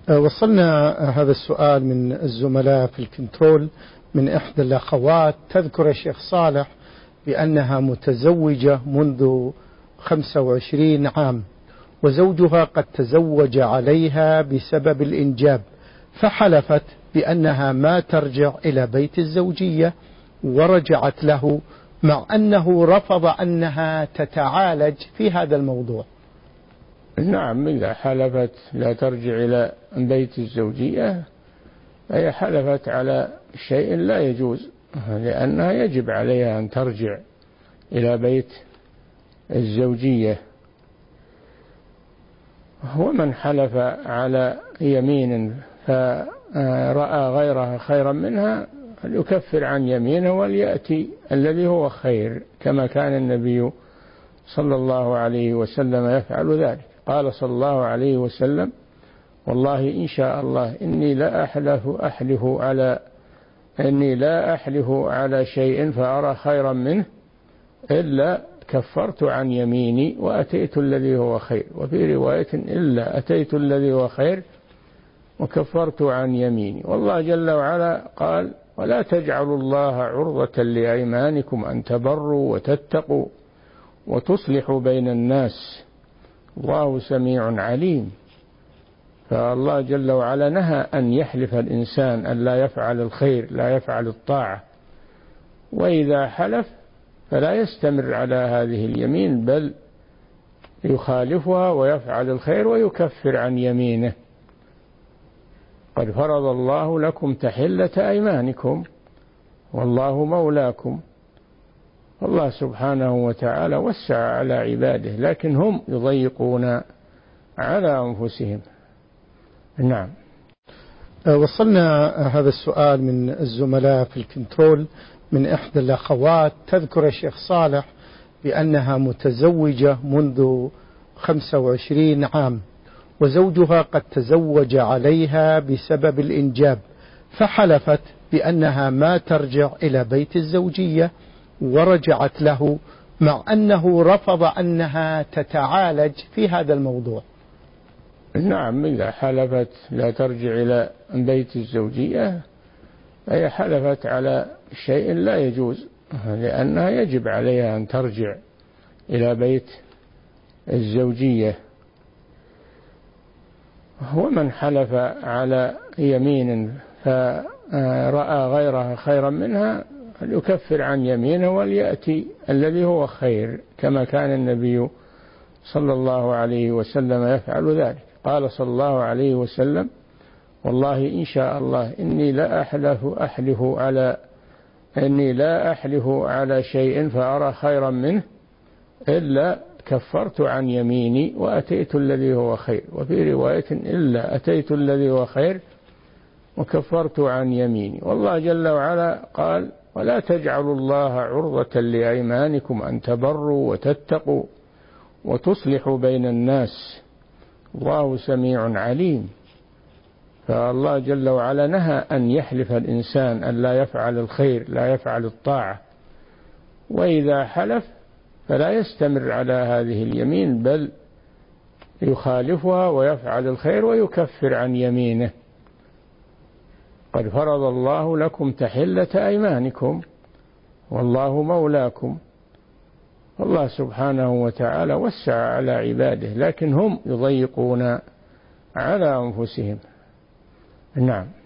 وصلنا هذا السؤال من الزملاء في الكنترول من إحدى الأخوات، تذكر الشيخ صالح بأنها متزوجة منذ 25 عام، وزوجها قد تزوج عليها بسبب الإنجاب، فحلفت بأنها ما ترجع إلى بيت الزوجية، ورجعت له مع أنه رفض أنها تتعالج في هذا الموضوع. نعم، إذا حلفت لا ترجع إلى بيت الزوجية فهي حلفت على شيء لا يجوز، لأنها يجب عليها أن ترجع إلى بيت الزوجية. ومن حلف على يمين فرأى غيرها خيرا منها فليكفر عن يمينه وليأتي الذي هو خير، كما كان النبي صلى الله عليه وسلم يفعل ذلك. قال صلى الله عليه وسلم: والله إن شاء الله إني لا أحلف على شيء فأرى خيرا منه إلا كفرت عن يميني وأتيت الذي هو خير، وفي رواية إلا أتيت الذي هو خير وكفرت عن يميني. والله جل وعلا قال: ولا تجعلوا الله عرضة لأيمانكم أن تبروا وتتقوا وتصلحوا بين الناس والله سميع عليم. فالله جل وعلا نهى أن يحلف الإنسان أن لا يفعل الخير، لا يفعل الطاعة، وإذا حلف فلا يستمر على هذه اليمين، بل يخالفها ويفعل الخير ويكفر عن يمينه. قد فرض الله لكم تحلة أيمانكم والله مولاكم. الله سبحانه وتعالى وسع على عباده، لكن هم يضيقون على أنفسهم. نعم. وصلنا هذا السؤال من الزملاء في الكنترول من إحدى الأخوات، تذكر الشيخ صالح بأنها متزوجة منذ 25 عام، وزوجها قد تزوج عليها بسبب الإنجاب، فحلفت بأنها ما ترجع إلى بيت الزوجية، ورجعت له مع أنه رفض أنها تتعالج في هذا الموضوع. نعم، إذا حلفت لا ترجع إلى بيت الزوجية فهي حلفت على شيء لا يجوز، لأنها يجب عليها أن ترجع إلى بيت الزوجية. ومن حلف على يمين فرأى غيرها خيرا منها فليكفر عن يمينه وليأتي الذي هو خير، كما كان النبي صلى الله عليه وسلم يفعل ذلك. قال صلى الله عليه وسلم: والله إن شاء الله إني لا أحلف على شيء فأرى خيرا منه إلا كفرت عن يميني وأتيت الذي هو خير، وفي رواية إلا أتيت الذي هو خير وكفرت عن يميني. والله جل وعلا قال: ولا تجعلوا الله عرضة لأيمانكم أن تبروا وتتقوا وتصلحوا بين الناس والله سميع عليم. فالله جل وعلا نهى أن يحلف الإنسان أن لا يفعل الخير، لا يفعل الطاعة، وإذا حلف فلا يستمر على هذه اليمين، بل يخالفها ويفعل الخير ويكفر عن يمينه. قد فرض الله لكم تحلة أيمانكم والله مولاكم. الله سبحانه وتعالى وسع على عباده، لكن هم يضيقون على أنفسهم. نعم.